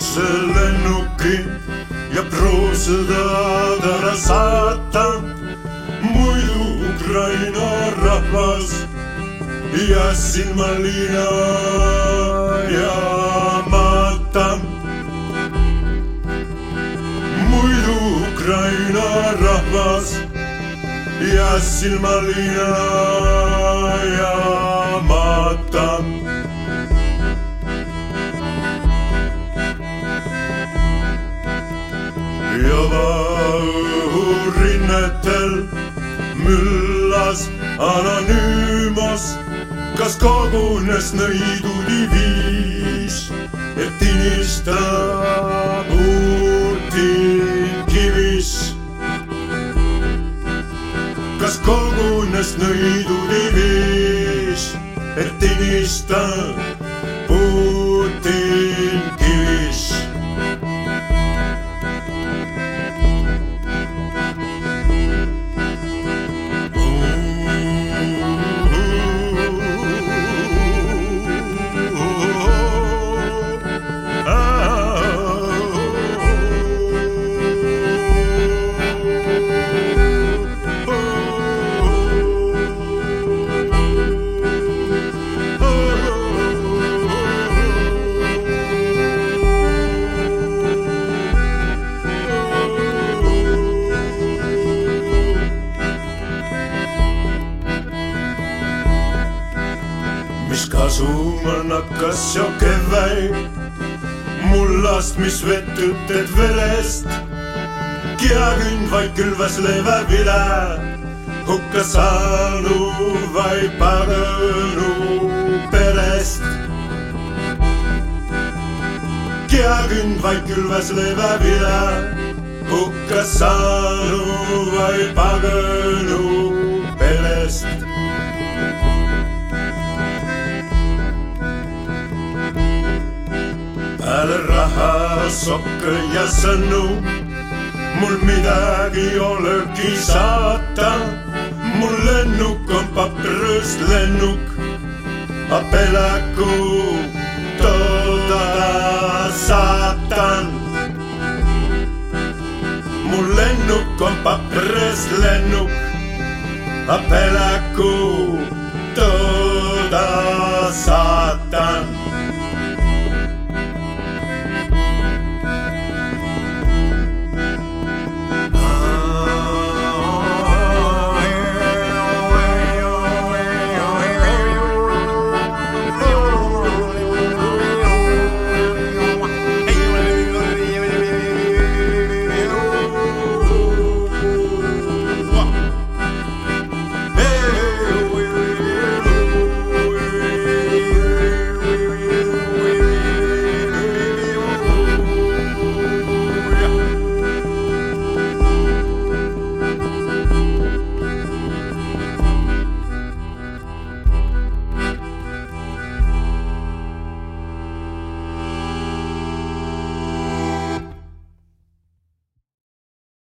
see lennuki ja proov seda ära saata. Muidu Ukraina rahvas ja silmaliina jaamata. Muidu Ukraina rahvas ja silmaliina jaamata. Ja õhurinnetel müllas anonüümos, kas kogunes nõidudiviis, et tinistab Putin kivis. Kas kogunes nõidudiviis, et tinistab Putin kivis. Mis kasu on hakkas jo keväi mullast, mis vettüted verest. Kiakünd vaid külvas leeva vile, hukka saanu vaid pagõnu perest. Kiakünd vaid külvas leeva vile, hukka saanu vaid pagõnu perest. Peale raha, sokke ja sõnu mul midagi olegi saata. Mul lennuk on paprõst lennuk, a pelaku toodada saatan. Mul lennuk on paprõst lennuk, a pelaku toodada